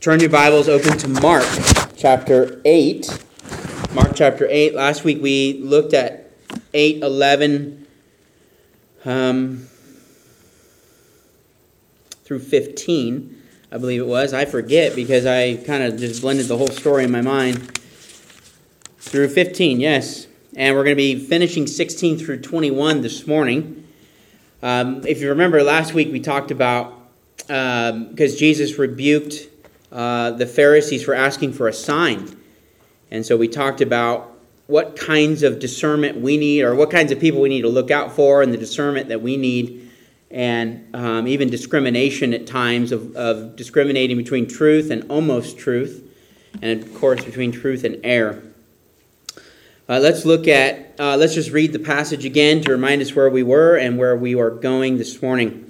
Turn your Bibles open to Mark chapter 8. Mark chapter 8. Last week we looked at 8:11 through 15, I believe it was. I forget because I kind of just blended the whole story in my mind. Through 15, yes. And we're going to be finishing 16 through 21 this morning. If you remember, last week we talked about, because Jesus rebuked the Pharisees for asking for a sign. And so we talked about what kinds of discernment we need, or what kinds of people we need to look out for, and the discernment that we need, and even discrimination at times of discriminating between truth and almost truth, and of course between truth and error. Let's just read the passage again to remind us where we were and where we are going this morning.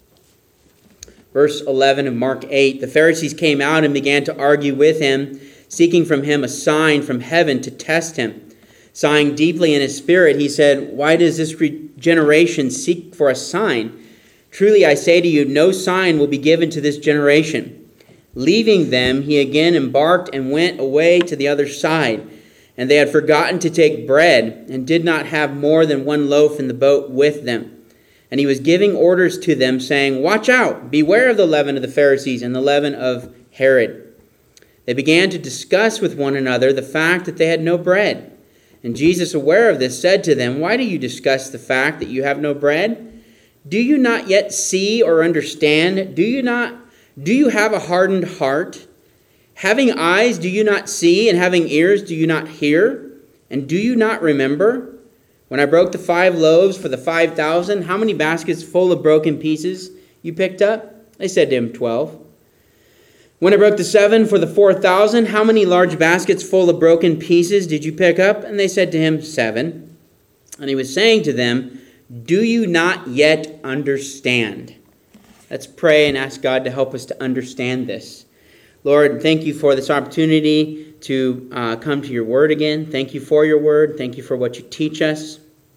Verse 11 of Mark 8, the Pharisees came out and began to argue with him, seeking from him a sign from heaven to test him. Sighing deeply in his spirit, he said, "Why does this generation seek for a sign? Truly I say to you, no sign will be given to this generation." Leaving them, he again embarked and went away to the other side. And they had forgotten to take bread, and did not have more than one loaf in the boat with them. And he was giving orders to them, saying, "Watch out, beware of the leaven of the Pharisees and the leaven of Herod." They began to discuss with one another the fact that they had no bread. And Jesus, aware of this, said to them, "Why do you discuss the fact that you have no bread? Do you not yet see or understand? Do you have a hardened heart? Having eyes, do you not see? And having ears, do you not hear? And do you not remember? When I broke the 5 loaves for the 5,000, how many baskets full of broken pieces you picked up?" They said to him, 12. "When I broke the 7 for the 4,000, how many large baskets full of broken pieces did you pick up?" And they said to him, 7. And he was saying to them, "Do you not yet understand?" Let's pray and ask God to help us to understand this. Lord, thank you for this opportunity to come to your word again. Thank you for your word. Thank you for what you teach us.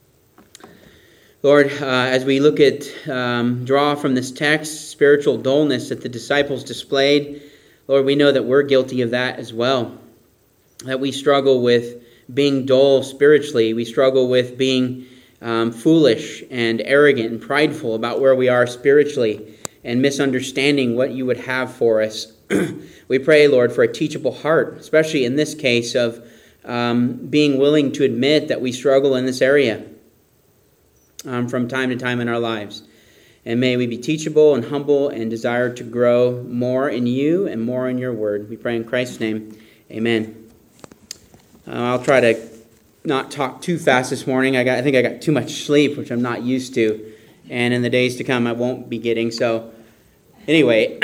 Lord, as we look at, draw from this text, spiritual dullness that the disciples displayed, Lord, we know that we're guilty of that as well. That we struggle with being dull spiritually. We struggle with being foolish and arrogant and prideful about where we are spiritually and misunderstanding what you would have for us. We pray, Lord, for a teachable heart, especially in this case of being willing to admit that we struggle in this area from time to time in our lives. And may we be teachable and humble and desire to grow more in you and more in your word. We pray in Christ's name. Amen. I'll try to not talk too fast this morning. I think I got too much sleep, which I'm not used to. And in the days to come, I won't be getting. So anyway,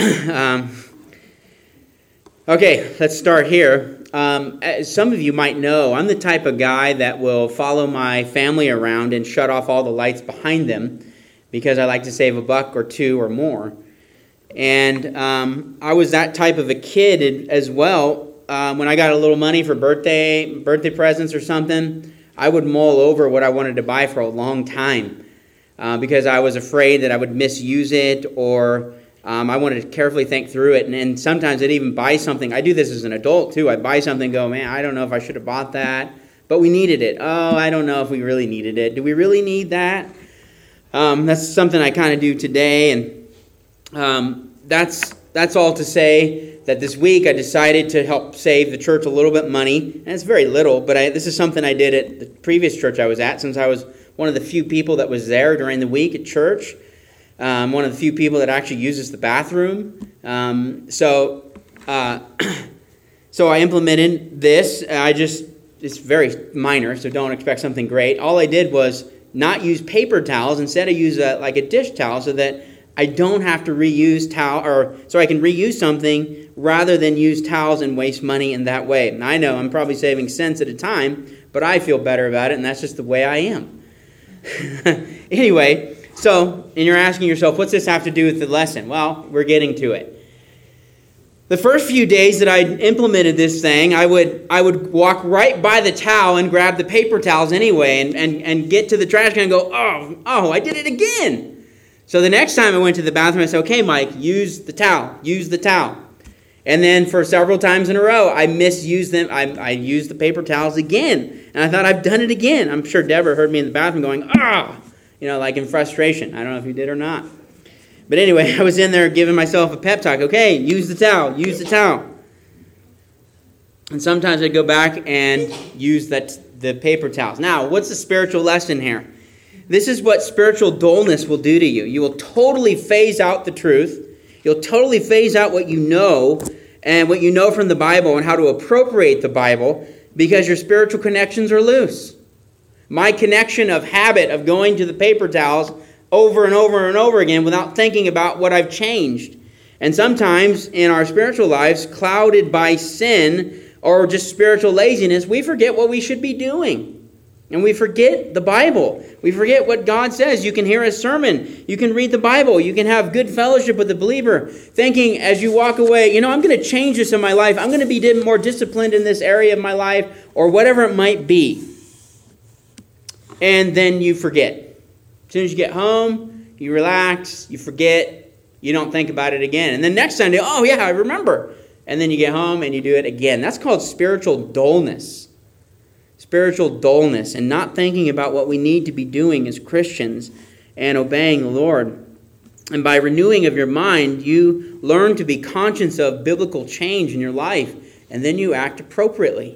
okay, let's start here. As some of you might know, I'm the type of guy that will follow my family around and shut off all the lights behind them because I like to save a buck or two or more. And I was that type of a kid as well. When I got a little money for birthday presents or something, I would mull over what I wanted to buy for a long time because I was afraid that I would misuse it, or I wanted to carefully think through it. And sometimes I'd even buy something. I do this as an adult too. I'd buy something and go, "Man, I don't know if I should have bought that, but we needed it. Oh, I don't know if we really needed it. Do we really need that?" That's something I kind of do today. And that's all to say that this week I decided to help save the church a little bit money. And it's very little, but this is something I did at the previous church I was at, since I was one of the few people that was there during the week at church. One of the few people that actually uses the bathroom. So I implemented this. It's very minor, so don't expect something great. All I did was not use paper towels. Instead, I use a dish towel so that I don't have to reuse towel, or so I can reuse something rather than use towels and waste money in that way. And I know I'm probably saving cents at a time, but I feel better about it, and that's just the way I am. Anyway, and you're asking yourself, what's this have to do with the lesson? Well, we're getting to it. The first few days that I implemented this thing, I would walk right by the towel and grab the paper towels anyway and get to the trash can and go, oh, I did it again. So the next time I went to the bathroom, I said, "Okay, Mike, use the towel. And then for several times in a row, I misused them. I used the paper towels again. And I thought, I've done it again. I'm sure Deborah heard me in the bathroom going, ah, like in frustration. I don't know if you did or not. But anyway, I was in there giving myself a pep talk. Okay, use the towel, use the towel. And sometimes I'd go back and use the paper towels. Now, what's the spiritual lesson here? This is what spiritual dullness will do to you. You will totally phase out the truth. You'll totally phase out what you know and what you know from the Bible and how to appropriate the Bible because your spiritual connections are loose. My connection of habit of going to the paper towels over and over and over again without thinking about what I've changed. And sometimes in our spiritual lives, clouded by sin or just spiritual laziness, we forget what we should be doing. And we forget the Bible. We forget what God says. You can hear a sermon. You can read the Bible. You can have good fellowship with the believer, thinking as you walk away, I'm going to change this in my life. I'm going to be more disciplined in this area of my life, or whatever it might be. And then you forget. As soon as you get home, you relax, you forget, you don't think about it again. And then next Sunday, oh yeah, I remember. And then you get home and you do it again. That's called spiritual dullness. Spiritual dullness and not thinking about what we need to be doing as Christians and obeying the Lord. And by renewing of your mind, you learn to be conscious of biblical change in your life, and then you act appropriately.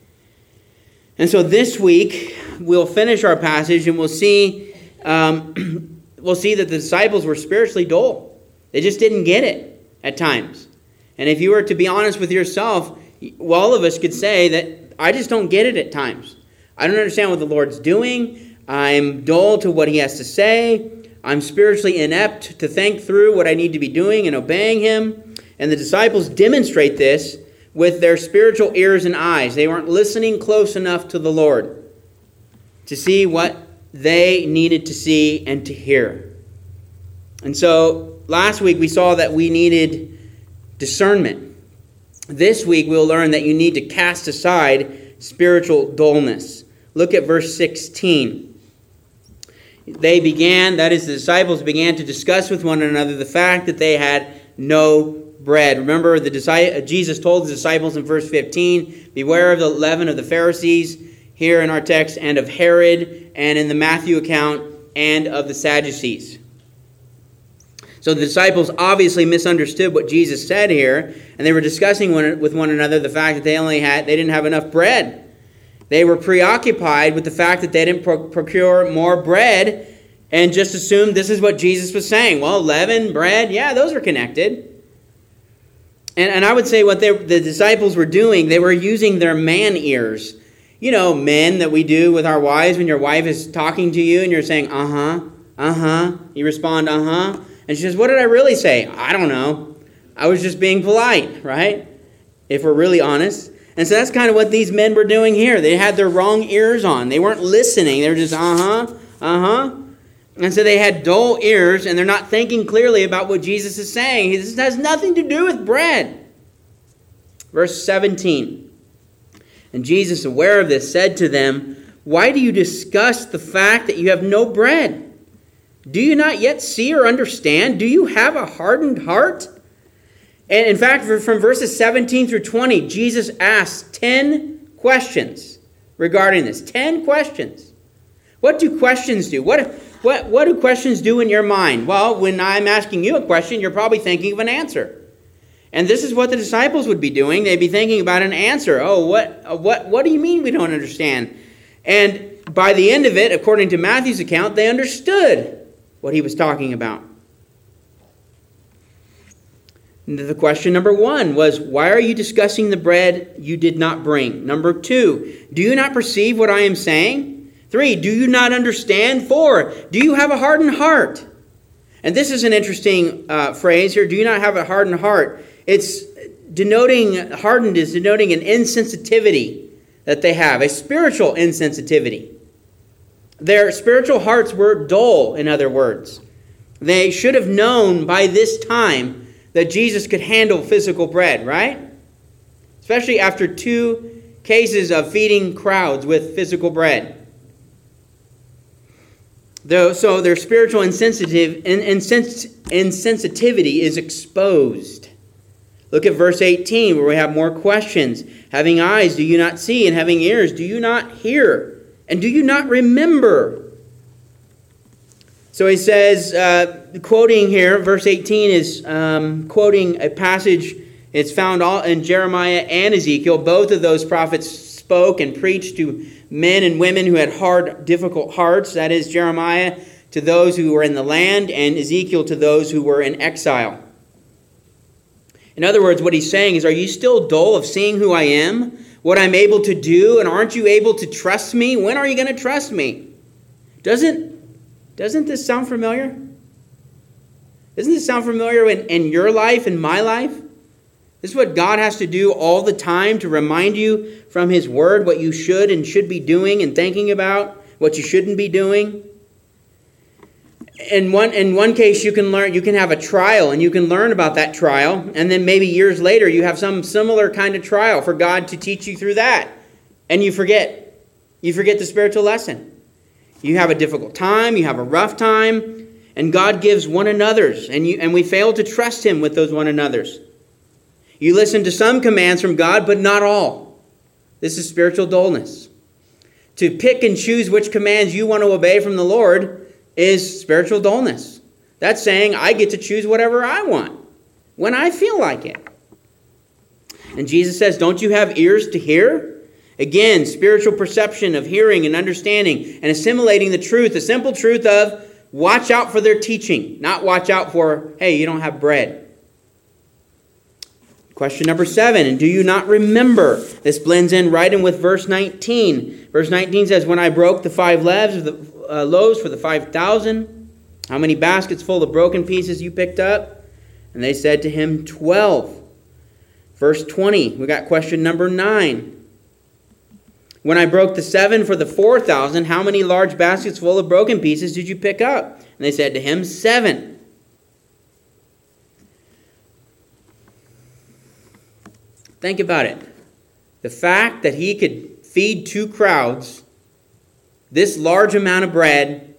And so this week, we'll finish our passage and we'll see that the disciples were spiritually dull. They just didn't get it at times. And if you were to be honest with yourself, all of us could say that I just don't get it at times. I don't understand what the Lord's doing. I'm dull to what he has to say. I'm spiritually inept to think through what I need to be doing and obeying him. And the disciples demonstrate this with their spiritual ears and eyes. They weren't listening close enough to the Lord to see what they needed to see and to hear. And so last week we saw that we needed discernment. This week we'll learn that you need to cast aside spiritual dullness. Look at verse 16. The disciples began to discuss with one another the fact that they had no bread. Remember, Jesus told the disciples in verse 15, beware of the leaven of the Pharisees, here in our text, and of Herod, and in the Matthew account, and of the Sadducees. So the disciples obviously misunderstood what Jesus said here, and they were discussing with one another the fact that they didn't have enough bread. They were preoccupied with the fact that they didn't procure more bread and just assumed this is what Jesus was saying. Well, leaven, bread, yeah, those are connected. And I would say what the disciples were doing, they were using their man ears. Men that we do with our wives when your wife is talking to you and you're saying, uh-huh. You respond, uh-huh. And she says, what did I really say? I don't know. I was just being polite, right? If we're really honest. And so that's kind of what these men were doing here. They had their wrong ears on. They weren't listening. They were just, uh-huh. And so they had dull ears, and they're not thinking clearly about what Jesus is saying. This has nothing to do with bread. Verse 17. And Jesus, aware of this, said to them, why do you discuss the fact that you have no bread? Do you not yet see or understand? Do you have a hardened heart? And in fact, from verses 17 through 20, Jesus asks 10 questions regarding this. 10 questions. What do questions do? What do questions do in your mind? Well, when I'm asking you a question, you're probably thinking of an answer. And this is what the disciples would be doing. They'd be thinking about an answer. Oh, what do you mean we don't understand? And by the end of it, according to Matthew's account, they understood what he was talking about. The question number 1 was, why are you discussing the bread you did not bring? Number 2, do you not perceive what I am saying? 3, do you not understand? 4, do you have a hardened heart? And this is an interesting phrase here. Do you not have a hardened heart? Hardened is denoting an insensitivity that they have, a spiritual insensitivity. Their spiritual hearts were dull, in other words. They should have known by this time that Jesus could handle physical bread, right? Especially after 2 cases of feeding crowds with physical bread. So their spiritual insensitivity is exposed. Look at verse 18 where we have more questions. Having eyes, do you not see? And having ears, do you not hear? And do you not remember? So he says, quoting here, verse 18 is quoting a passage. It's found all in Jeremiah and Ezekiel. Both of those prophets spoke and preached to men and women who had hard, difficult hearts. That is, Jeremiah to those who were in the land, and Ezekiel to those who were in exile. In other words, what he's saying is, are you still dull of seeing who I am, what I'm able to do, and aren't you able to trust me? When are you going to trust me? Doesn't this sound familiar? Doesn't this sound familiar in your life, in my life? This is what God has to do all the time to remind you from His Word what you should and should be doing and thinking about, what you shouldn't be doing. In one case, you can have a trial, and you can learn about that trial, and then maybe years later you have some similar kind of trial for God to teach you through that, and you forget. You forget the spiritual lesson. You have a difficult time, you have a rough time, and God gives one another's, and we fail to trust Him with those one another's. You listen to some commands from God, but not all. This is spiritual dullness. To pick and choose which commands you want to obey from the Lord is spiritual dullness. That's saying I get to choose whatever I want, when I feel like it. And Jesus says, don't you have ears to hear? Again, spiritual perception of hearing and understanding and assimilating the truth, the simple truth of watch out for their teaching, not watch out for, hey, you don't have bread. Question number 7, and do you not remember? This blends in right in with verse 19. Verse 19 says, when I broke the 5 loaves for the 5,000, how many baskets full of broken pieces you picked up? And they said to him, 12. Verse 20, we got question number 9. When I broke the 7 for the 4,000, how many large baskets full of broken pieces did you pick up? And they said to him, 7. Think about it. The fact that he could feed 2 crowds, this large amount of bread,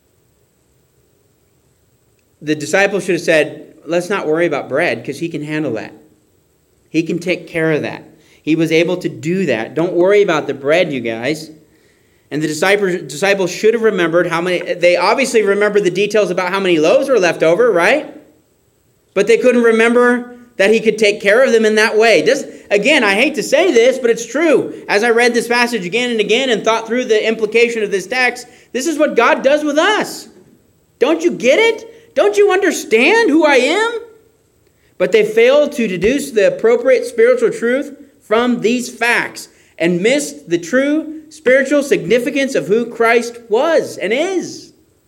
the disciples should have said, let's not worry about bread because he can handle that. He can take care of that. He was able to do that. Don't worry about the bread, you guys. And the disciples should have remembered how many. They obviously remembered the details about how many loaves were left over, right? But they couldn't remember that he could take care of them in that way. Again, I hate to say this, but it's true. As I read this passage again and again and thought through the implication of this text, this is what God does with us. Don't you get it? Don't you understand who I am? But they failed to deduce the appropriate spiritual truth from these facts and missed the true spiritual significance of who Christ was and is.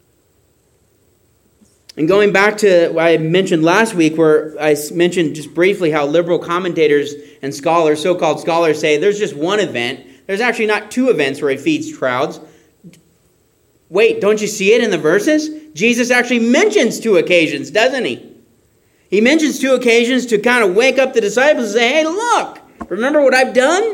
And going back to what I mentioned last week, where I mentioned just briefly how liberal commentators and scholars, so-called scholars, say there's just one event. There's actually not 2 events where he feeds crowds. Wait, don't you see it in the verses? Jesus actually mentions 2 occasions, doesn't he? He mentions 2 occasions to kind of wake up the disciples and say, hey, look, remember what I've done?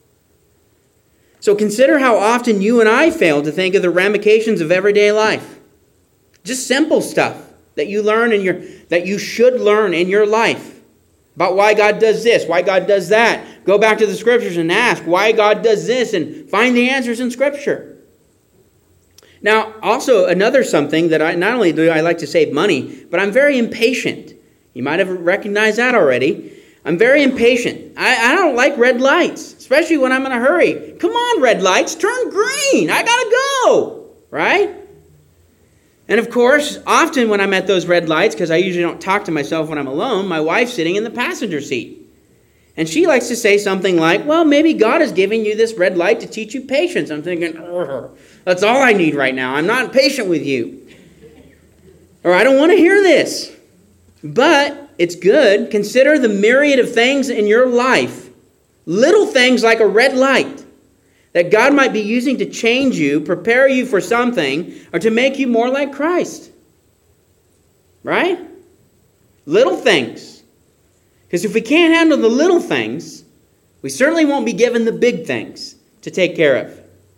So consider how often you and I fail to think of the ramifications of everyday life. Just simple stuff that you learn that you should learn in your life. About why God does this, why God does that. Go back to the Scriptures and ask why God does this and find the answers in Scripture. Now, also another something that not only do I like to save money, but I'm very impatient. You might have recognized that already. I'm very impatient. I don't like red lights, especially when I'm in a hurry. Come on, red lights, turn green. I gotta go, right? And of course, often when I'm at those red lights, because I usually don't talk to myself when I'm alone, my wife's sitting in the passenger seat. And she likes to say something like, well, maybe God is giving you this red light to teach you patience. I'm thinking, that's all I need right now. I'm not patient with you. Or I don't want to hear this. But it's good. Consider the myriad of things in your life, little things like a red light, that God might be using to change you, prepare you for something, or to make you more like Christ. Right? Little things. Because if we can't handle the little things, we certainly won't be given the big things to take care of.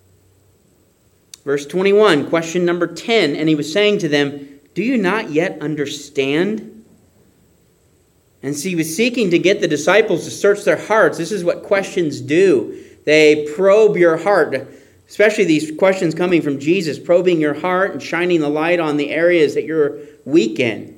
Verse 21, question number 10. And he was saying to them, do you not yet understand? And so he was seeking to get the disciples to search their hearts. This is what questions do. They probe your heart, especially these questions coming from Jesus, probing your heart and shining the light on the areas that you're weak in.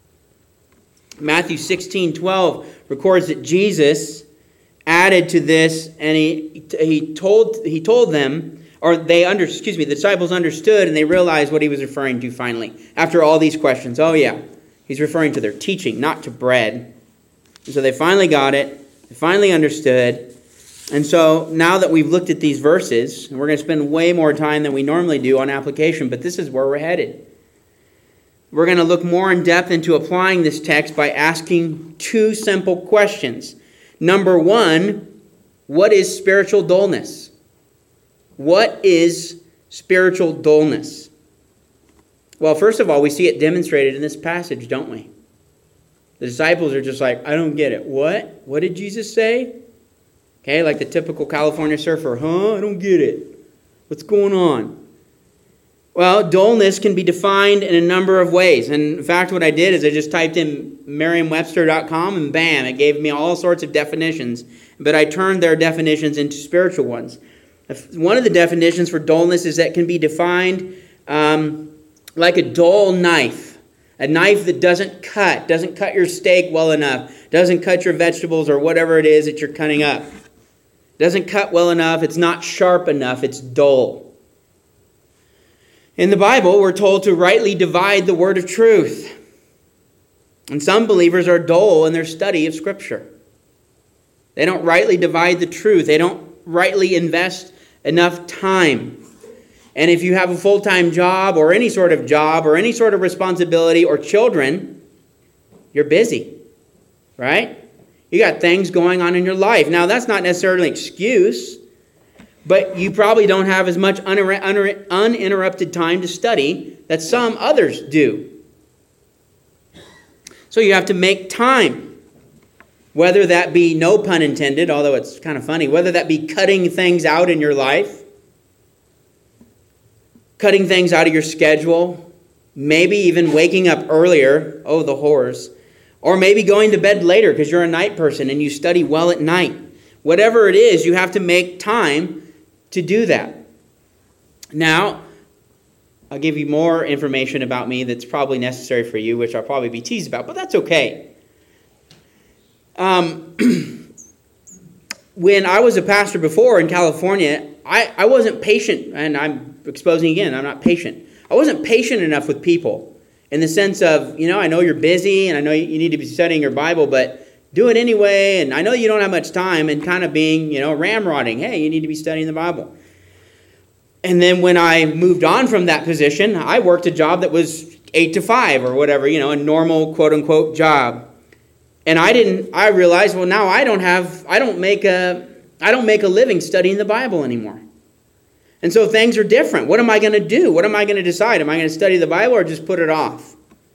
Matthew 16:12 records that Jesus added to this, and he told them, or the disciples understood, and they realized what he was referring to finally. After all these questions, oh yeah, he's referring to their teaching, not to bread. And so they finally got it, they finally understood. And so now that we've looked at these verses, and we're going to spend way more time than we normally do on application, but this is where we're headed. We're going to look more in depth into applying this text by asking two simple questions. Number one, what is spiritual dullness? What is spiritual dullness? Well, first of all, we see it demonstrated in this passage, don't we? The disciples are just like, I don't get it. What? What did Jesus say? Okay, like the typical California surfer. I don't get it. What's going on? Well, dullness can be defined in a number of ways. And in fact, what I did is I just typed in Merriam-Webster.com and bam, it gave me all sorts of definitions. But I turned their definitions into spiritual ones. One of the definitions for dullness is that it can be defined like a dull knife. A knife that doesn't cut your steak well enough, doesn't cut your vegetables or whatever it is that you're cutting up. Doesn't cut well enough, it's not sharp enough, it's dull. In the Bible, we're told to rightly divide the word of truth. And some believers are dull in their study of Scripture. They don't rightly divide the truth. They don't rightly invest enough time. And if you have a full-time job or any sort of responsibility or children, you're busy, right? You got things going on in your life. Now, that's not necessarily an excuse, but you probably don't have as much uninterrupted time to study that some others do. So you have to make time, whether that be, no pun intended, although it's kind of funny, whether that be cutting things out in your life, cutting things out of your schedule, maybe even waking up earlier, oh, the horrors, or maybe going to bed later because you're a night person and you study well at night. Whatever it is, you have to make time to do that. Now, I'll give you more information about me that's probably necessary for you, which I'll probably be teased about, but that's okay. When I was a pastor before in California, I wasn't patient, and I'm exposing again, I'm not patient. I wasn't patient enough with people in the sense of, I know you're busy and I know you need to be studying your Bible, but do it anyway, and I know you don't have much time, and kind of being, ramrodding, hey, you need to be studying the Bible. And then when I moved on from that position, I worked a job that was 8 to 5 or whatever, a normal quote-unquote job. And I realized, well, now I don't make a living studying the Bible anymore. And so things are different. What am I going to do? What am I going to decide? Am I going to study the Bible or just put it off?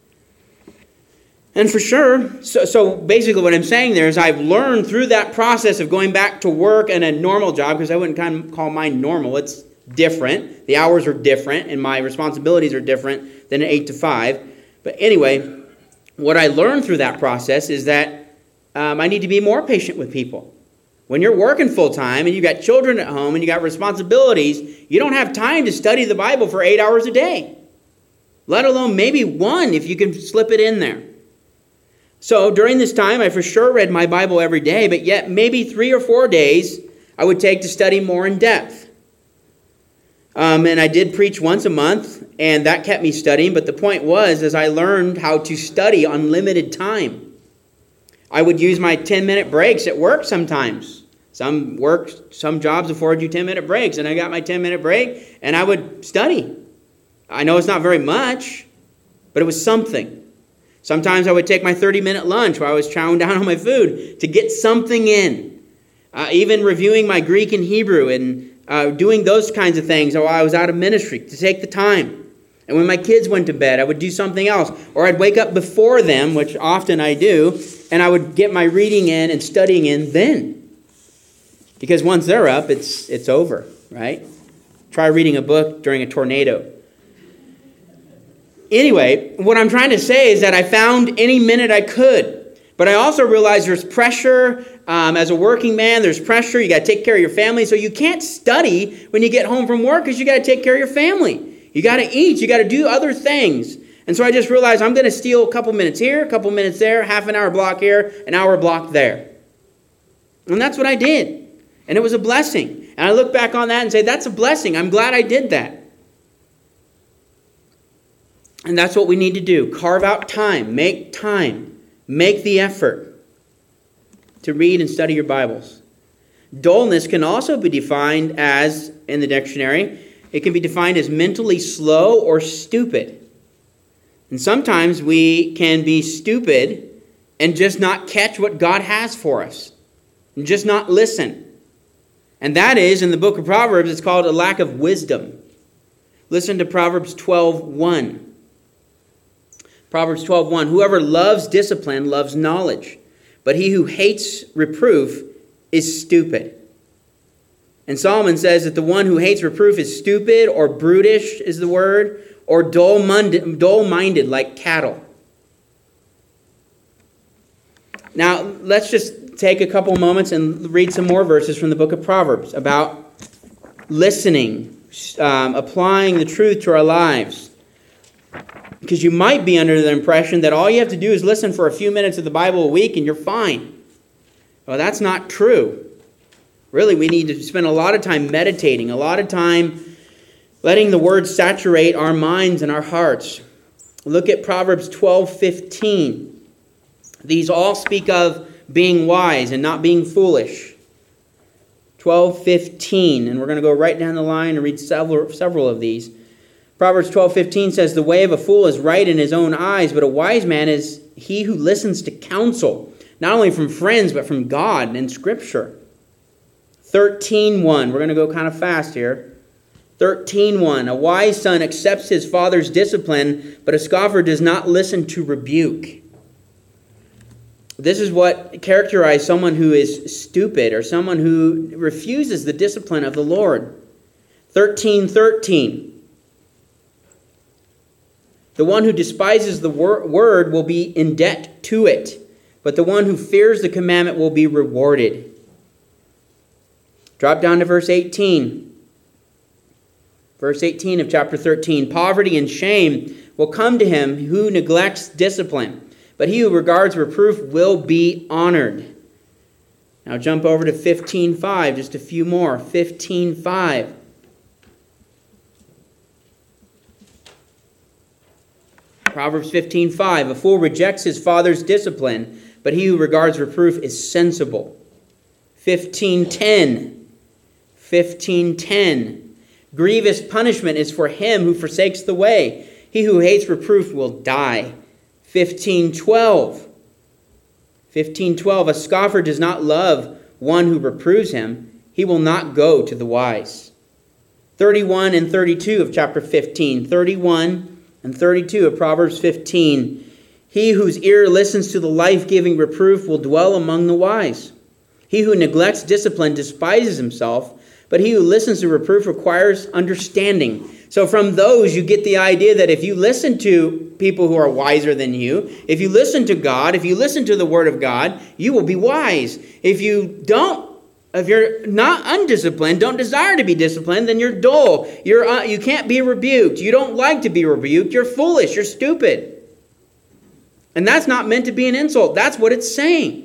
And for sure, so basically what I'm saying there is I've learned through that process of going back to work and a normal job, because I wouldn't kind of call mine normal. It's different. The hours are different and my responsibilities are different than an 8 to 5. But anyway, what I learned through that process is that I need to be more patient with people. When you're working full-time and you've got children at home and you got responsibilities, you don't have time to study the Bible for 8 hours a day, let alone maybe one if you can slip it in there. So during this time, I for sure read my Bible every day, but yet maybe 3 or 4 days I would take to study more in depth. And I did preach once a month, and that kept me studying. But the point was, as I learned how to study on limited time, I would use my 10-minute breaks at work sometimes. Some jobs afford you 10-minute breaks, and I got my 10-minute break, and I would study. I know it's not very much, but it was something. Sometimes I would take my 30-minute lunch while I was chowing down on my food to get something in. Even reviewing my Greek and Hebrew and doing those kinds of things while I was out of ministry to take the time. And when my kids went to bed, I would do something else. Or I'd wake up before them, which often I do, and I would get my reading in and studying in then. Because once they're up, it's over, right? Try reading a book during a tornado. Anyway, what I'm trying to say is that I found any minute I could. But I also realize there's pressure. As a working man, there's pressure. You got to take care of your family. So you can't study when you get home from work because you got to take care of your family. You got to eat. You got to do other things. And so I just realized I'm going to steal a couple minutes here, a couple minutes there, half an hour block here, an hour block there. And that's what I did. And it was a blessing. And I look back on that and say, that's a blessing. I'm glad I did that. And that's what we need to do. Carve out time. Make time. Make the effort to read and study your Bibles. Dullness can also be defined as, in the dictionary, it can be defined as mentally slow or stupid. And sometimes we can be stupid and just not catch what God has for us. And just not listen. And that is, in the book of Proverbs, it's called a lack of wisdom. Listen to Proverbs 12:1. Proverbs 12:1. Whoever loves discipline loves knowledge, but he who hates reproof is stupid. And Solomon says that the one who hates reproof is stupid, or brutish is the word, or dull-minded like cattle. Now, let's just take a couple moments and read some more verses from the book of Proverbs about listening, applying the truth to our lives. Because you might be under the impression that all you have to do is listen for a few minutes of the Bible a week and you're fine. Well, that's not true. Really, we need to spend a lot of time meditating, a lot of time letting the Word saturate our minds and our hearts. Look at Proverbs 12:15. These all speak of being wise and not being foolish. 12:15, and we're going to go right down the line and read several of these. Proverbs 12:15 says, "The way of a fool is right in his own eyes, but a wise man is he who listens to counsel, not only from friends, but from God and Scripture." 13:1, we're going to go kind of fast here. 13:1, "A wise son accepts his father's discipline, but a scoffer does not listen to rebuke." This is what characterizes someone who is stupid or someone who refuses the discipline of the Lord. 13:13, "The one who despises the word will be in debt to it, but the one who fears the commandment will be rewarded." Drop down to verse 18. Verse 18 of chapter 13. "Poverty and shame will come to him who neglects discipline, but he who regards reproof will be honored." Now jump over to 15:5, just a few more. 15:5. Proverbs 15:5. "A fool rejects his father's discipline, but he who regards reproof is sensible." 15:10. 15:10. "Grievous punishment is for him who forsakes the way. He who hates reproof will die." 15:12. 15:12. "A scoffer does not love one who reproves him. He will not go to the wise." 31 and 32 of chapter 15. 31 and 32 of Proverbs 15. "He whose ear listens to the life-giving reproof will dwell among the wise. He who neglects discipline despises himself, but he who listens to reproof requires understanding." So from those, you get the idea that if you listen to people who are wiser than you, if you listen to God, if you listen to the Word of God, you will be wise. If you're not undisciplined, don't desire to be disciplined, then you're dull. You can't be rebuked. You don't like to be rebuked. You're foolish. You're stupid. And that's not meant to be an insult. That's what it's saying.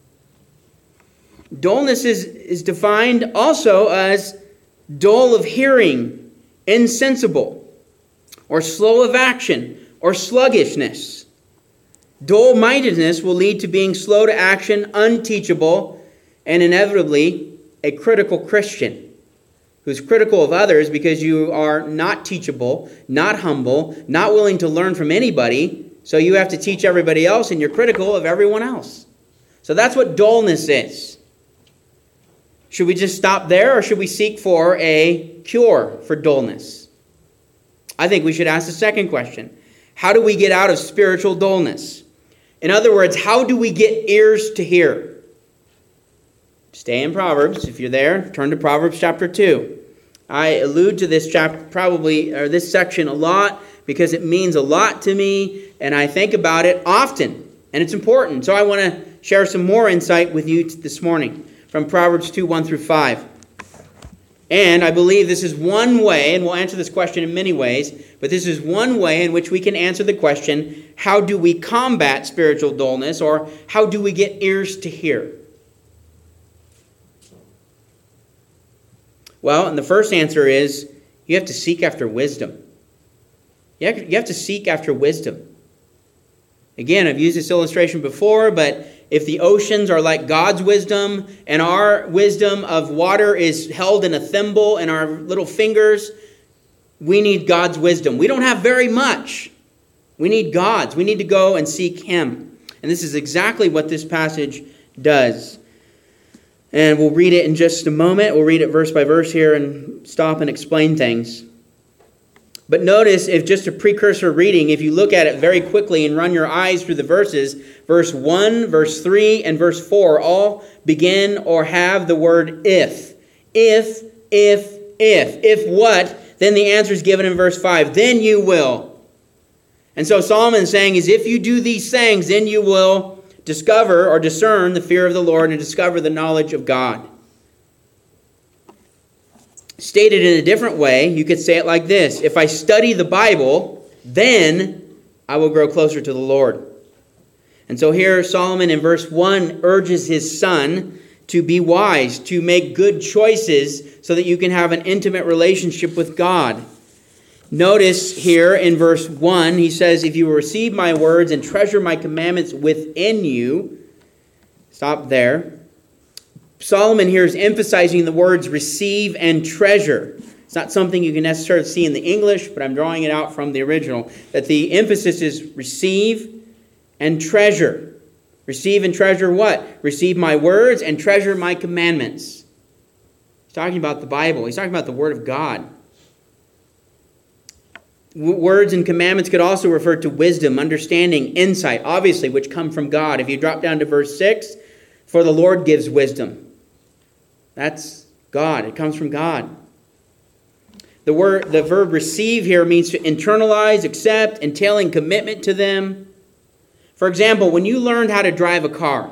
Dullness is defined also as dull of hearing, insensible, or slow of action, or sluggishness. Dull-mindedness will lead to being slow to action, unteachable, and inevitably a critical Christian who's critical of others because you are not teachable, not humble, not willing to learn from anybody, so you have to teach everybody else and you're critical of everyone else. So that's what dullness is. Should we just stop there or should we seek for a cure for dullness? I think we should ask the second question. How do we get out of spiritual dullness? In other words, how do we get ears to hear? Stay in Proverbs. If you're there, turn to Proverbs chapter 2. I allude to this chapter this section a lot because it means a lot to me and I think about it often. And it's important. So I want to share some more insight with you this morning from Proverbs 2, 1 through 5. And I believe this is one way, and we'll answer this question in many ways, but this is one way in which we can answer the question, how do we combat spiritual dullness, or how do we get ears to hear? Well, and the first answer is, you have to seek after wisdom. You have to seek after wisdom. Again, I've used this illustration before, but if the oceans are like God's wisdom and our wisdom of water is held in a thimble in our little fingers, we need God's wisdom. We don't have very much. We need God's. We need to go and seek Him. And this is exactly what this passage does. And we'll read it in just a moment. We'll read it verse by verse here and stop and explain things. But notice, if just a precursor reading, if you look at it very quickly and run your eyes through the verses, verse 1, verse 3, and verse 4 all begin or have the word if. If. If what? Then the answer is given in verse 5. Then you will. And so Solomon is saying is if you do these things, then you will discover or discern the fear of the Lord and discover the knowledge of God. Stated in a different way, you could say it like this. If I study the Bible, then I will grow closer to the Lord. And so here Solomon in verse 1 urges his son to be wise, to make good choices so that you can have an intimate relationship with God. Notice here in verse 1, he says, if you will receive my words and treasure my commandments within you. Stop there. Solomon here is emphasizing the words receive and treasure. It's not something you can necessarily see in the English, but I'm drawing it out from the original. That the emphasis is receive and treasure. Receive and treasure what? Receive my words and treasure my commandments. He's talking about the Bible. He's talking about the Word of God. Words and commandments could also refer to wisdom, understanding, insight, obviously, which come from God. If you drop down to verse 6, for the Lord gives wisdom. That's God. It comes from God. The verb receive here means to internalize, accept, entailing commitment to them. For example, when you learned how to drive a car,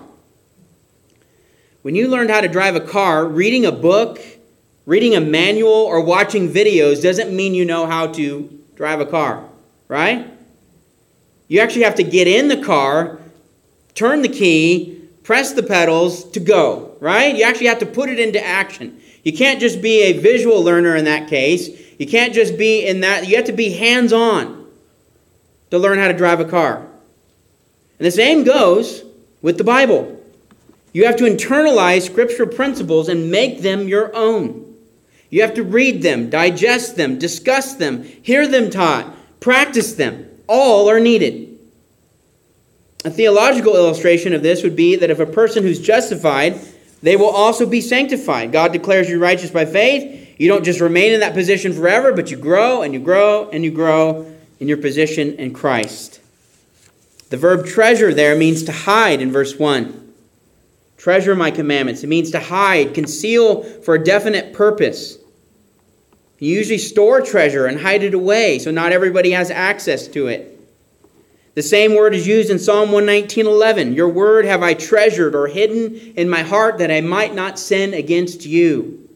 reading a book, reading a manual, or watching videos doesn't mean you know how to drive a car, right? You actually have to get in the car, turn the key, press the pedals to go, right? You actually have to put it into action. You can't just be a visual learner in that case. You can't just be in that. You have to be hands-on to learn how to drive a car. And the same goes with the Bible. You have to internalize scriptural principles and make them your own. You have to read them, digest them, discuss them, hear them taught, practice them. All are needed. A theological illustration of this would be that if a person who's justified, they will also be sanctified. God declares you righteous by faith. You don't just remain in that position forever, but you grow and you grow and you grow in your position in Christ. The verb treasure there means to hide in verse 1. Treasure my commandments. It means to hide, conceal for a definite purpose. You usually store treasure and hide it away, so not everybody has access to it. The same word is used in Psalm 119:11. Your word have I treasured or hidden in my heart that I might not sin against you.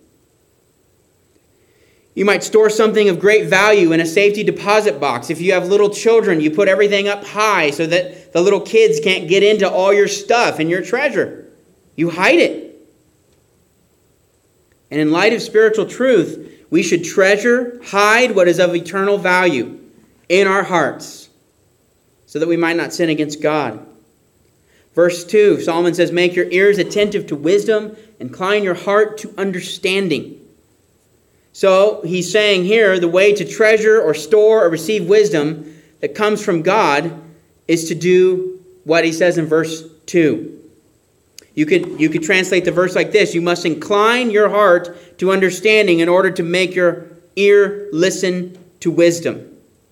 You might store something of great value in a safety deposit box. If you have little children, you put everything up high so that the little kids can't get into all your stuff and your treasure. You hide it. And in light of spiritual truth, we should treasure, hide what is of eternal value in our hearts, so that we might not sin against God. Verse 2, Solomon says, make your ears attentive to wisdom, incline your heart to understanding. So he's saying here, the way to treasure or store or receive wisdom that comes from God is to do what he says in verse 2. You could translate the verse like this. You must incline your heart to understanding in order to make your ear listen to wisdom.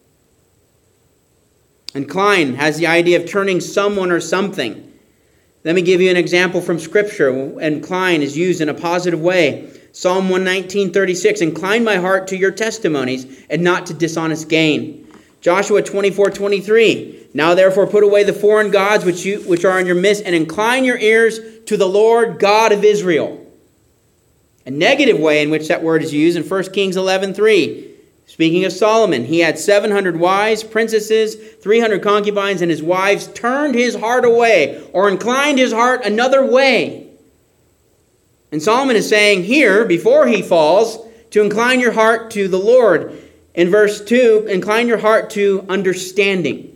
Incline has the idea of turning someone or something. Let me give you an example from Scripture. Incline is used in a positive way. Psalm 119:36, incline my heart to your testimonies and not to dishonest gain. Joshua 24:23. Now therefore put away the foreign gods which are in your midst, and incline your ears to the Lord God of Israel. A negative way in which that word is used in 1 Kings 11:3. Speaking of Solomon, he had 700 wives, princesses, 300 concubines, and his wives turned his heart away, or inclined his heart another way. And Solomon is saying here, before he falls, to incline your heart to the Lord. In verse 2, incline your heart to understanding.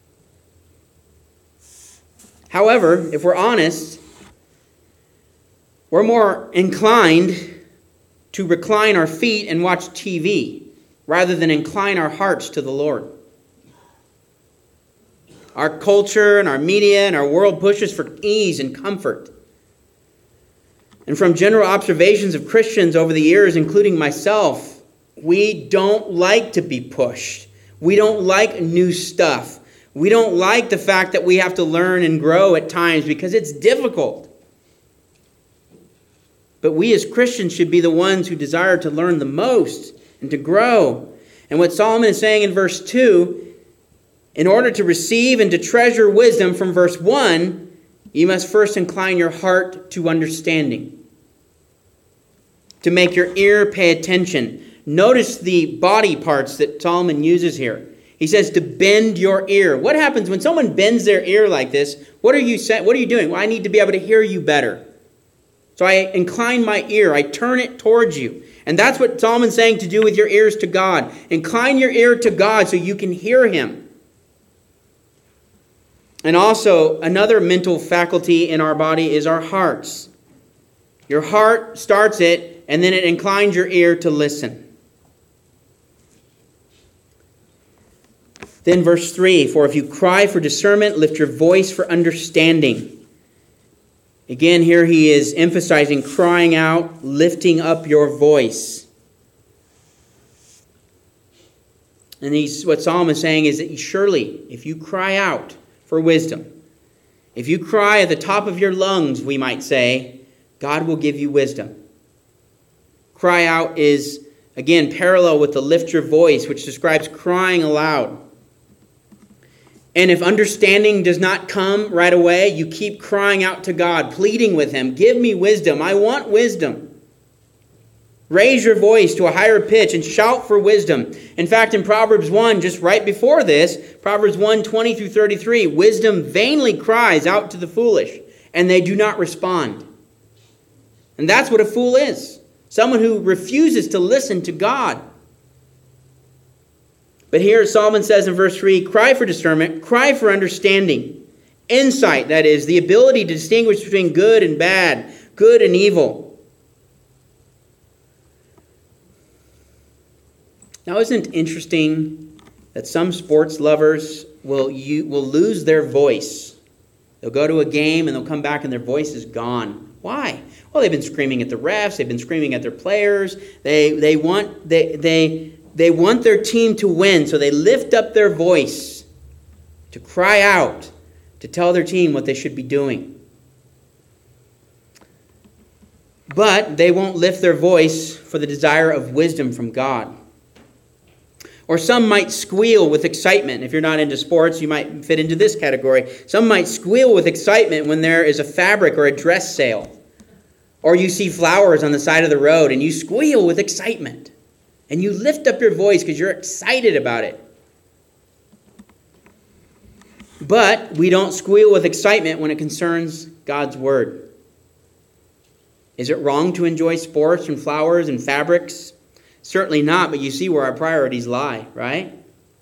However, if we're honest, we're more inclined to recline our feet and watch TV rather than incline our hearts to the Lord. Our culture and our media and our world pushes for ease and comfort. And from general observations of Christians over the years, including myself, we don't like to be pushed. We don't like new stuff. We don't like the fact that we have to learn and grow at times because it's difficult. But we as Christians should be the ones who desire to learn the most and to grow. And what Solomon is saying in verse 2, in order to receive and to treasure wisdom from verse 1, you must first incline your heart to understanding. To make your ear pay attention. Notice the body parts that Solomon uses here. He says to bend your ear. What happens when someone bends their ear like this? What are you saying? What are you doing? Well, I need to be able to hear you better. So I incline my ear. I turn it towards you. And that's what Solomon's saying to do with your ears to God. Incline your ear to God so you can hear him. And also, another mental faculty in our body is our hearts. Your heart starts it, and then it inclines your ear to listen. Then verse 3, for if you cry for discernment, lift your voice for understanding. Again, here he is emphasizing crying out, lifting up your voice. And what Solomon is saying is that surely, if you cry out for wisdom, if you cry at the top of your lungs, we might say, God will give you wisdom. Cry out is, again, parallel with the lift your voice, which describes crying aloud. And if understanding does not come right away, you keep crying out to God, pleading with him, give me wisdom. I want wisdom. Raise your voice to a higher pitch and shout for wisdom. In fact, in Proverbs 1, just right before this, Proverbs 1, 20 through 33, wisdom vainly cries out to the foolish, and they do not respond. And that's what a fool is. Someone who refuses to listen to God. But here Solomon says in verse 3, cry for discernment, cry for understanding. Insight, that is, the ability to distinguish between good and bad, good and evil. Now, isn't it interesting that some sports lovers will lose their voice? They'll go to a game and they'll come back and their voice is gone. Why? Well, they've been screaming at the refs. They've been screaming at their players. They want their team to win, so they lift up their voice to cry out, to tell their team what they should be doing. But they won't lift their voice for the desire of wisdom from God. Or some might squeal with excitement. If you're not into sports, you might fit into this category. Some might squeal with excitement when there is a fabric or a dress sale. Or you see flowers on the side of the road and you squeal with excitement. And you lift up your voice because you're excited about it. But we don't squeal with excitement when it concerns God's word. Is it wrong to enjoy sports and flowers and fabrics? Certainly not, but you see where our priorities lie, right?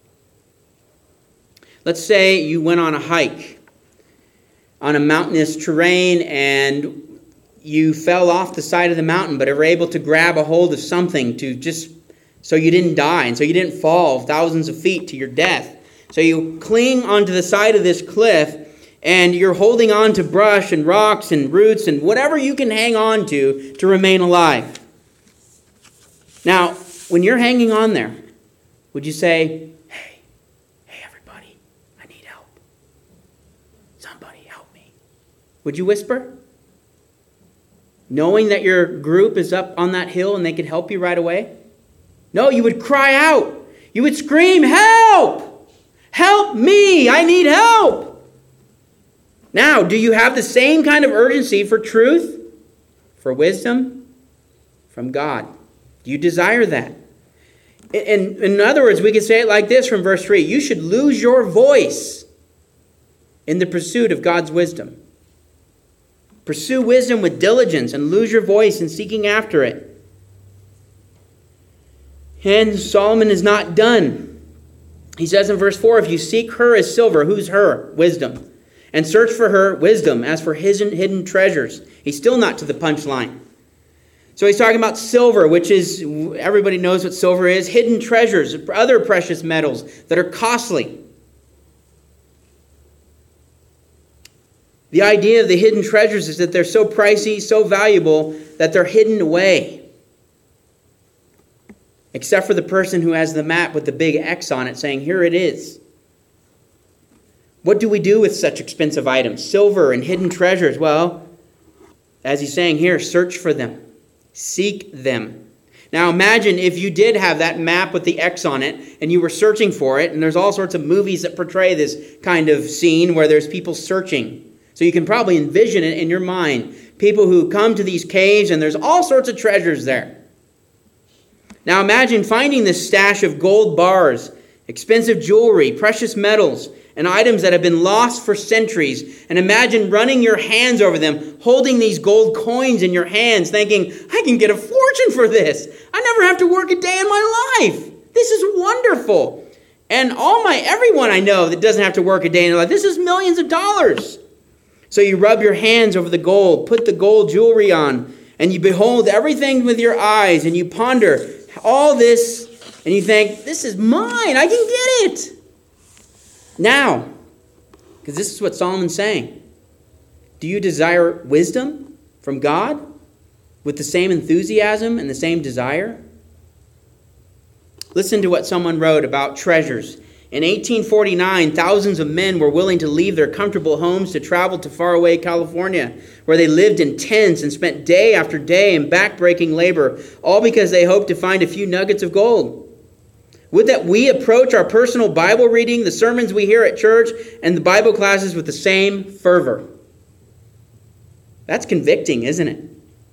Let's say you went on a hike on a mountainous terrain and you fell off the side of the mountain, but were able to grab a hold of something to just so you didn't die and so you didn't fall thousands of feet to your death. So you cling onto the side of this cliff and you're holding on to brush and rocks and roots and whatever you can hang on to remain alive. Now, when you're hanging on there, would you say, hey everybody, I need help. Somebody help me. Would you whisper? Knowing that your group is up on that hill and they could help you right away? No, you would cry out. You would scream, help! Help me! I need help! Now, do you have the same kind of urgency for truth, for wisdom from God? Do you desire that? In other words, we could say it like this from verse 3. You should lose your voice in the pursuit of God's wisdom. Pursue wisdom with diligence and lose your voice in seeking after it. And Solomon is not done. He says in verse 4, if you seek her as silver, who's her? Wisdom. And search for her wisdom as for hidden treasures. He's still not to the punchline. So he's talking about silver, which is, everybody knows what silver is, hidden treasures, other precious metals that are costly. The idea of the hidden treasures is that they're so pricey, so valuable, that they're hidden away. Except for the person who has the map with the big X on it saying, here it is. What do we do with such expensive items? Silver and hidden treasures. Well, as he's saying here, search for them. Seek them. Now imagine if you did have that map with the X on it and you were searching for it, and there's all sorts of movies that portray this kind of scene where there's people searching. So you can probably envision it in your mind. People who come to these caves and there's all sorts of treasures there. Now imagine finding this stash of gold bars, expensive jewelry, precious metals, and items that have been lost for centuries. And imagine running your hands over them, holding these gold coins in your hands, thinking, I can get a fortune for this. I never have to work a day in my life. This is wonderful. And everyone I know that doesn't have to work a day in their life, this is millions of dollars. So you rub your hands over the gold, put the gold jewelry on, and you behold everything with your eyes, and you ponder all this, and you think, this is mine. I can get it. Now, because this is what Solomon's saying. Do you desire wisdom from God with the same enthusiasm and the same desire? Listen to what someone wrote about treasures. In 1849, thousands of men were willing to leave their comfortable homes to travel to faraway California, where they lived in tents and spent day after day in backbreaking labor, all because they hoped to find a few nuggets of gold. Would that we approach our personal Bible reading, the sermons we hear at church, and the Bible classes with the same fervor. That's convicting, isn't it?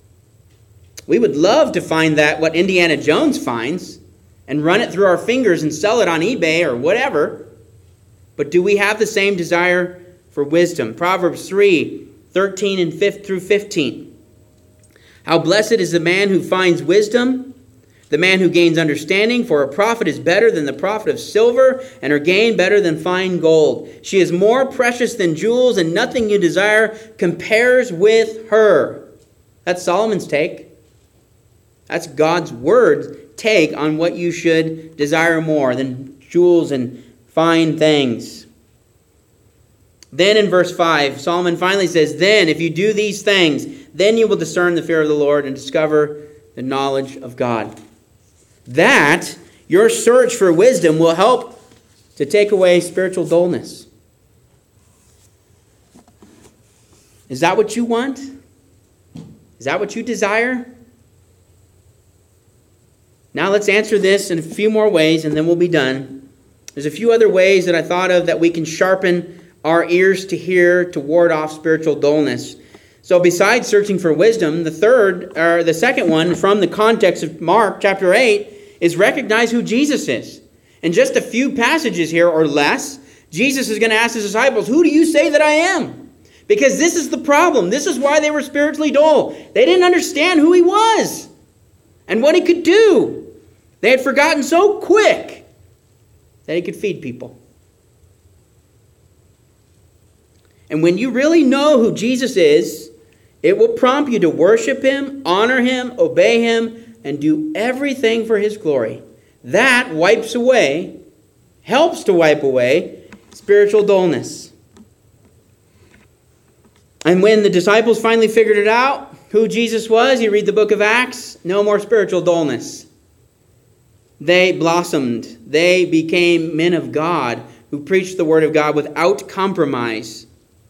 We would love to find that, what Indiana Jones finds, and run it through our fingers and sell it on eBay or whatever. But do we have the same desire for wisdom? Proverbs 3:13 and 5 through 15. How blessed is the man who finds wisdom, the man who gains understanding, for a prophet is better than the profit of silver, and her gain better than fine gold. She is more precious than jewels, and nothing you desire compares with her. That's Solomon's take. That's God's word take on what you should desire more than jewels and fine things. Then in verse 5, Solomon finally says, then if you do these things, then you will discern the fear of the Lord and discover the knowledge of God. That your search for wisdom will help to take away spiritual dullness. Is that what you want? Is that what you desire? Now let's answer this in a few more ways and then we'll be done. There's a few other ways that I thought of that we can sharpen our ears to hear to ward off spiritual dullness. So besides searching for wisdom, the second one from the context of Mark chapter 8 is recognize who Jesus is. In just a few passages here or less, Jesus is going to ask his disciples, who do you say that I am? Because this is the problem. This is why they were spiritually dull. They didn't understand who he was and what he could do. They had forgotten so quick that he could feed people. And when you really know who Jesus is, it will prompt you to worship him, honor him, obey him, and do everything for his glory. That helps to wipe away spiritual dullness. And when the disciples finally figured it out, who Jesus was, you read the book of Acts, no more spiritual dullness. They blossomed. They became men of God who preached the word of God without compromise.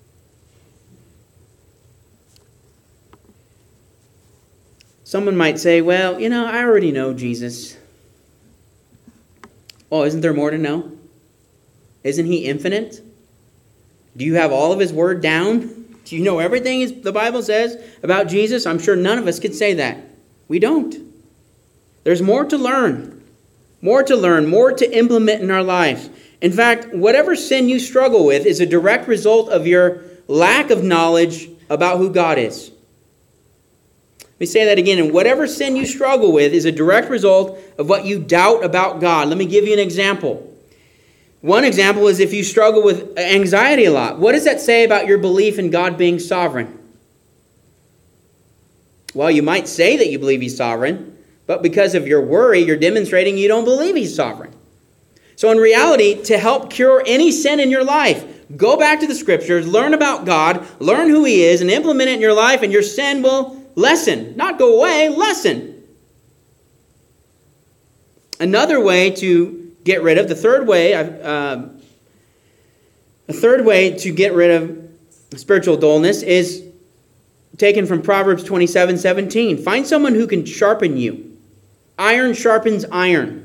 Someone might say, well, I already know Jesus. Oh, isn't there more to know? Isn't he infinite? Do you have all of his word down? Do you know everything the Bible says about Jesus? I'm sure none of us could say that. We don't. There's more to learn. More to implement in our lives. In fact, whatever sin you struggle with is a direct result of your lack of knowledge about who God is. Let me say that again. And whatever sin you struggle with is a direct result of what you doubt about God. Let me give you an example. One example is if you struggle with anxiety a lot. What does that say about your belief in God being sovereign? Well, you might say that you believe he's sovereign, but because of your worry, you're demonstrating you don't believe he's sovereign. So in reality, to help cure any sin in your life, go back to the scriptures, learn about God, learn who he is, and implement it in your life, and your sin will lessen. Not go away, lessen. Another way to get rid of, the third way to get rid of spiritual dullness is taken from Proverbs 27:17. Find someone who can sharpen you. Iron sharpens iron.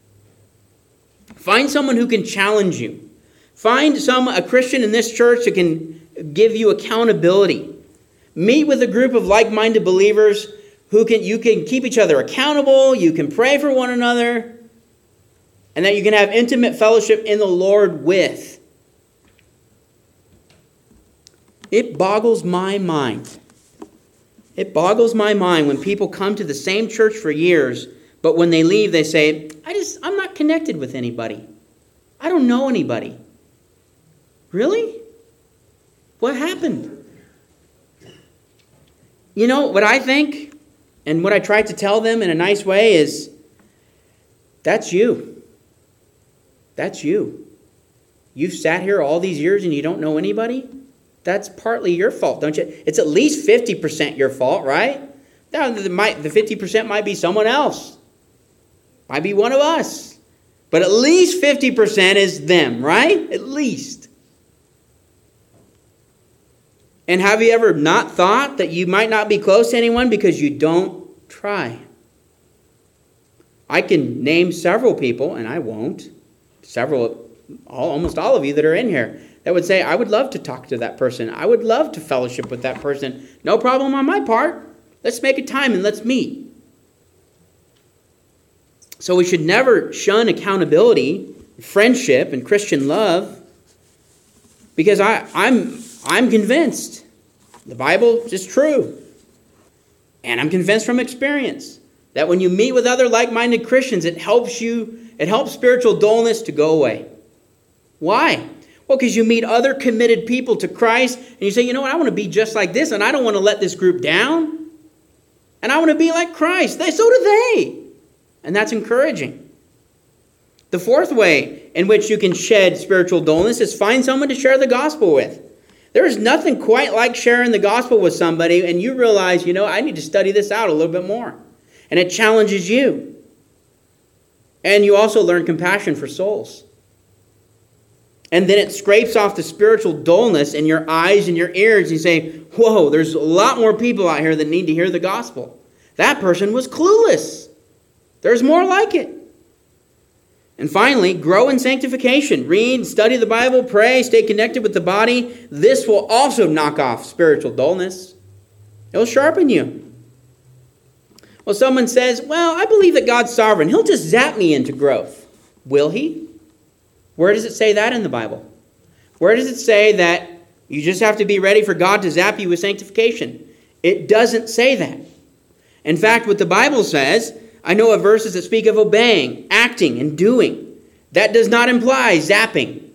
Find someone who can challenge you. Find a Christian in this church who can give you accountability. Meet with a group of like-minded believers you can keep each other accountable, you can pray for one another, and that you can have intimate fellowship in the Lord with. It boggles my mind. It boggles my mind when people come to the same church for years, but when they leave, they say, I'm not connected with anybody. I don't know anybody. Really? What happened? You know, what I think, and what I try to tell them in a nice way is, that's you. That's you. You've sat here all these years and you don't know anybody? That's partly your fault, don't you? It's at least 50% your fault, right? The 50% might be someone else. Might be one of us. But at least 50% is them, right? At least. And have you ever not thought that you might not be close to anyone because you don't try? I can name several people, and I won't. Almost all of you that are in here, that would say, I would love to talk to that person. I would love to fellowship with that person. No problem on my part. Let's make a time and let's meet. So we should never shun accountability, friendship, and Christian love, because I'm convinced the Bible is true. And I'm convinced from experience that when you meet with other like-minded Christians, it helps spiritual dullness to go away. Why? Well, because you meet other committed people to Christ, and you say, you know what, I want to be just like this, and I don't want to let this group down. And I want to be like Christ. So do they. And that's encouraging. The fourth way in which you can shed spiritual dullness is find someone to share the gospel with. There is nothing quite like sharing the gospel with somebody, and you realize, I need to study this out a little bit more. And it challenges you. And you also learn compassion for souls. And then it scrapes off the spiritual dullness in your eyes and your ears. You say, whoa, there's a lot more people out here that need to hear the gospel. That person was clueless. There's more like it. And finally, grow in sanctification. Read, study the Bible, pray, stay connected with the body. This will also knock off spiritual dullness. It'll sharpen you. Well, someone says, well, I believe that God's sovereign. He'll just zap me into growth. Will he? Where does it say that in the Bible? Where does it say that you just have to be ready for God to zap you with sanctification? It doesn't say that. In fact, what the Bible says, I know of verses that speak of obeying, acting, and doing. That does not imply zapping.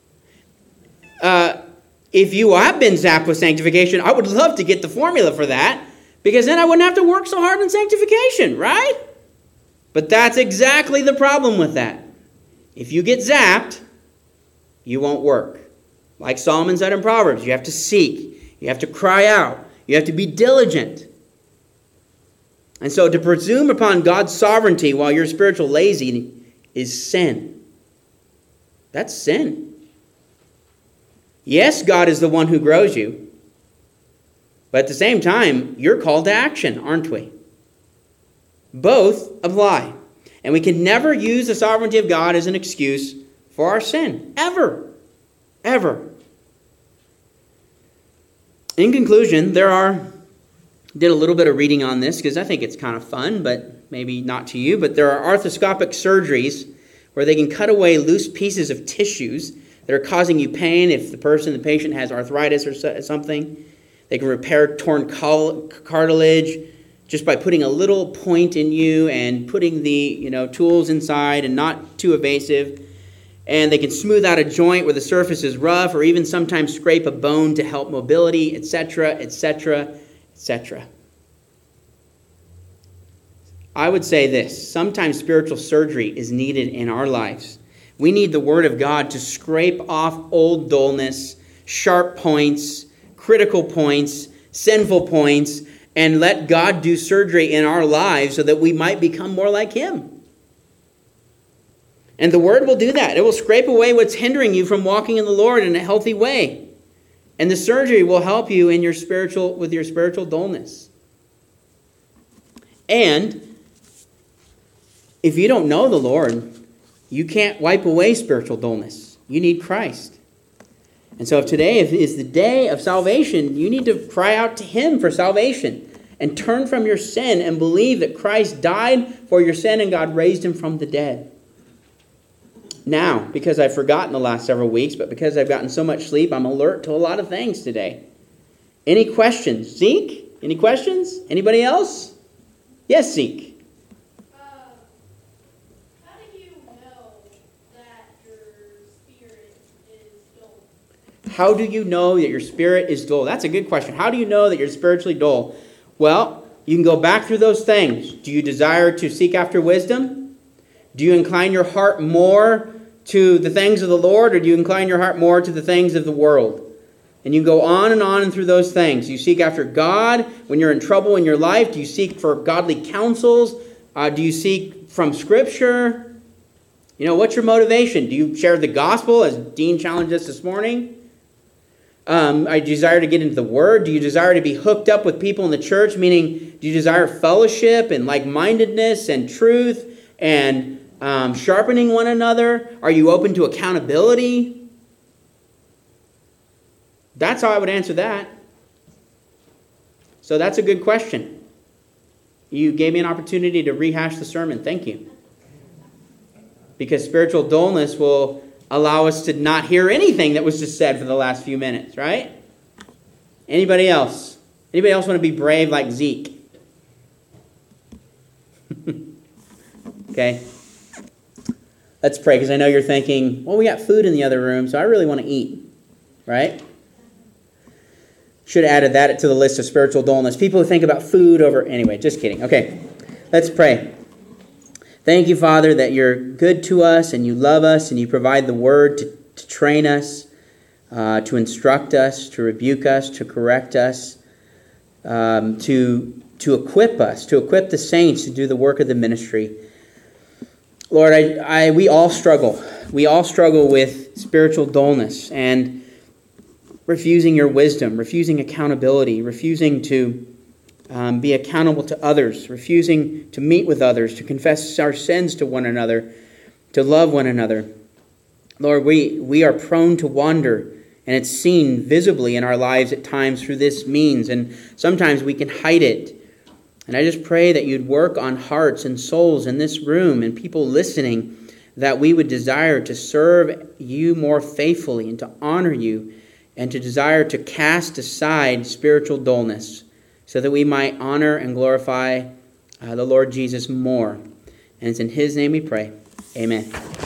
If you have been zapped with sanctification, I would love to get the formula for that, because then I wouldn't have to work so hard on sanctification, right? But that's exactly the problem with that. If you get zapped, you won't work. Like Solomon said in Proverbs, you have to seek. You have to cry out. You have to be diligent. And so to presume upon God's sovereignty while you're spiritual lazy is sin. That's sin. Yes, God is the one who grows you. But at the same time, you're called to action, aren't we? Both apply. And we can never use the sovereignty of God as an excuse for our sin. Ever. Ever. In conclusion, did a little bit of reading on this because I think it's kind of fun, but maybe not to you. But there are arthroscopic surgeries where they can cut away loose pieces of tissues that are causing you pain. If the patient has arthritis or something, they can repair torn cartilage just by putting a little point in you and putting the tools inside and not too invasive. And they can smooth out a joint where the surface is rough, or even sometimes scrape a bone to help mobility, etc., etc., etc. I would say this: sometimes spiritual surgery is needed in our lives. We need the Word of God to scrape off old dullness, sharp points, critical points, sinful points, and let God do surgery in our lives so that we might become more like Him. And the Word will do that. It will scrape away what's hindering you from walking in the Lord in a healthy way. And the surgery will help you with your spiritual dullness. And if you don't know the Lord, you can't wipe away spiritual dullness. You need Christ. And so if today is the day of salvation, you need to cry out to Him for salvation and turn from your sin and believe that Christ died for your sin and God raised Him from the dead. Now, because I've forgotten the last several weeks, but because I've gotten so much sleep, I'm alert to a lot of things today. Any questions? Zeke? Any questions? Anybody else? Yes, Zeke. How do you know that your spirit is dull? How do you know that your spirit is dull? That's a good question. How do you know that you're spiritually dull? Well, you can go back through those things. Do you desire to seek after wisdom? Do you incline your heart more to the things of the Lord, or do you incline your heart more to the things of the world? And you go on and through those things. You seek after God when you're in trouble in your life. Do you seek for godly counsels? Do you seek from Scripture? What's your motivation? Do you share the gospel, as Dean challenged us this morning? I desire to get into the Word. Do you desire to be hooked up with people in the church? Meaning, do you desire fellowship and like-mindedness and truth and sharpening one another? Are you open to accountability? That's how I would answer that. So that's a good question. You gave me an opportunity to rehash the sermon. Thank you. Because spiritual dullness will allow us to not hear anything that was just said for the last few minutes, right? Anybody else? Anybody else want to be brave like Zeke? Okay. Let's pray, because I know you're thinking, well, we got food in the other room, so I really want to eat, right? Should have added that to the list of spiritual dullness. People who think about food over... Anyway, just kidding. Okay, let's pray. Thank you, Father, that you're good to us and you love us and you provide the Word to train us, to instruct us, to rebuke us, to correct us, to equip us, to equip the saints to do the work of the ministry. Lord, we all struggle. We all struggle with spiritual dullness and refusing your wisdom, refusing accountability, refusing to be accountable to others, refusing to meet with others, to confess our sins to one another, to love one another. Lord, we are prone to wander, and it's seen visibly in our lives at times through this means, and sometimes we can hide it. And I just pray that you'd work on hearts and souls in this room and people listening, that we would desire to serve you more faithfully and to honor you and to desire to cast aside spiritual dullness so that we might honor and glorify the Lord Jesus more. And it's in His name we pray. Amen.